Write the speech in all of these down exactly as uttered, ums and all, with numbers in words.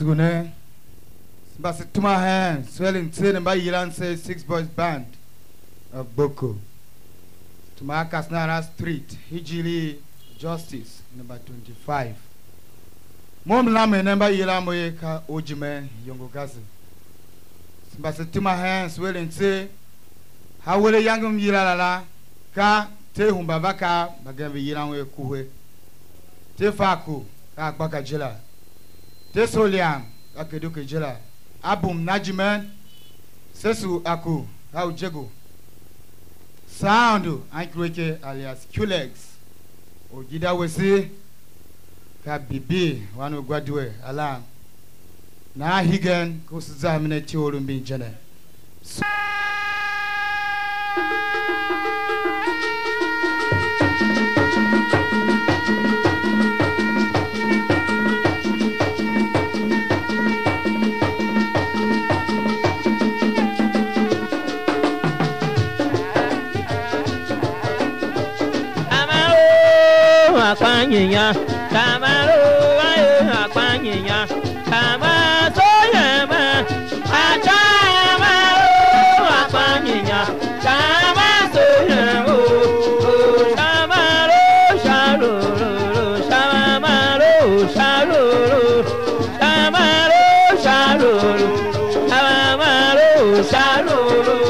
Sugune. But to my hands, swelling ten by Yilan says six boys band of Boko. To my Kasnara Street, Hijili Justice, number twenty-five. Mom Lame, number Yilamoyeka, Ojime, Yongo Gazi. But to my hands, swelling say, how will a young Yilala ka te humbabaka, Bagavi Yilanwe Kuwe, te Faku, Akbaka Jilla, te Soliam, Akeduke Jilla. Abum Najiman Sesu Aku How Jego Sound Ankreke alias Q-Legs Ojida Wesi Ka Bibi Wanu Gwadwe Alam Na Higen Kusuzamine Tiolumbi Jene Akwanyinya, Kamaro, Akwanyinya, Kamaso Yama, Achamaro, Akwanyinya, Kamaso Yama, Shamaro, Sharo, Shamaro, Sharo, Shamaro, Sharo, Shamaro, Sharo.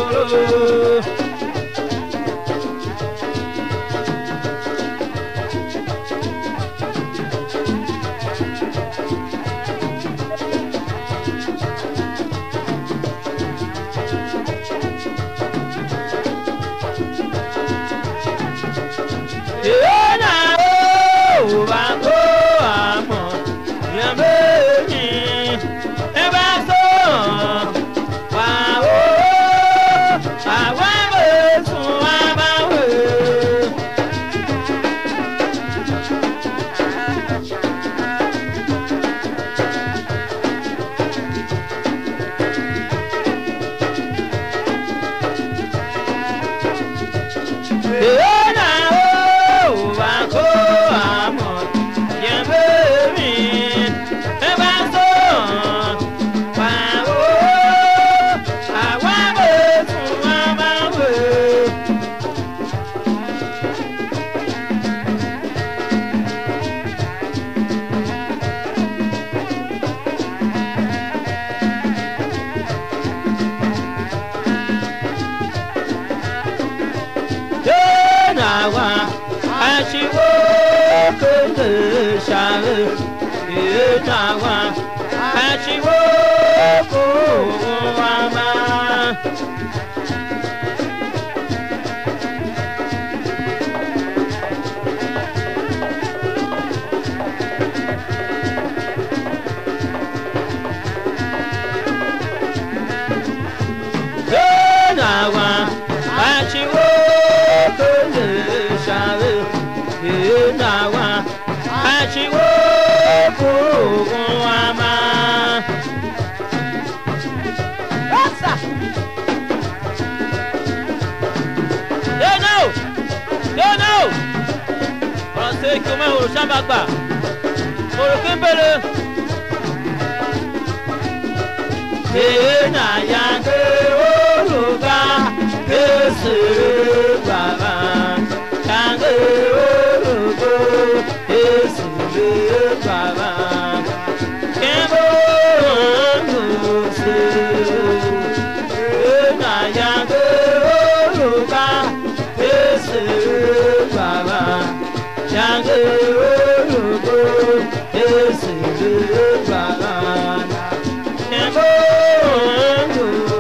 Bagba Orokembele Ena yange oluga Kese baba Yange olugo Kese baba Kembo Nuse Ena yange oluga Kese baba Yange olugo Ese baba